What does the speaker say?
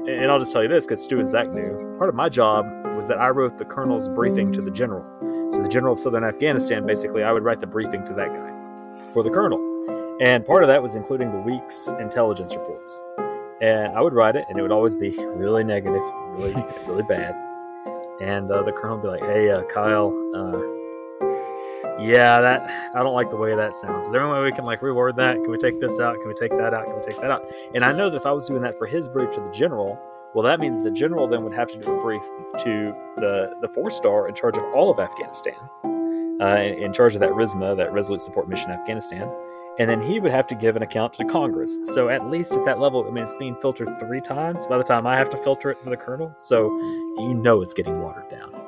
and I'll just tell you this because Stu and Zach knew, part of my job was that I wrote the colonel's briefing to the general. So the general of southern Afghanistan, basically, I would write the briefing to that guy for the colonel. And part of that was including the week's intelligence reports. And I would write it, and it would always be really negative, really, really bad. And the colonel would be like, hey, Kyle, yeah, I don't like the way that sounds. Is there any way we can reword that? Can we take this out? Can we take that out? Can we take that out? And I know that if I was doing that for his brief to the general, well, that means the general then would have to do a brief to the 4-star in charge of all of Afghanistan, in charge of that RISMA, that Resolute Support Mission Afghanistan. And then he would have to give an account to Congress. So at least at that level, I mean, it's being filtered 3 times by the time I have to filter it for the colonel. So it's getting watered down.